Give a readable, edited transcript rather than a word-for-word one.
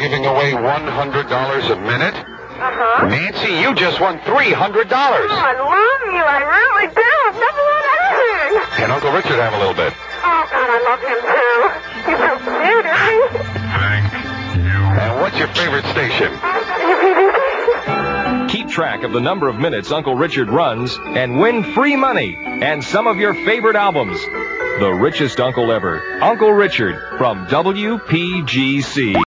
giving away $100 a minute? Uh-huh. Nancy, you just won $300. Oh, I love you. I really do. I've never won anything. Can Uncle Richard have a little bit? Oh, God, I love him, too. He's so cute, isn't he? Thank you. And what's your favorite station? Keep track of the number of minutes Uncle Richard runs and win free money and some of your favorite albums. The richest uncle ever, Uncle Richard from WPGC.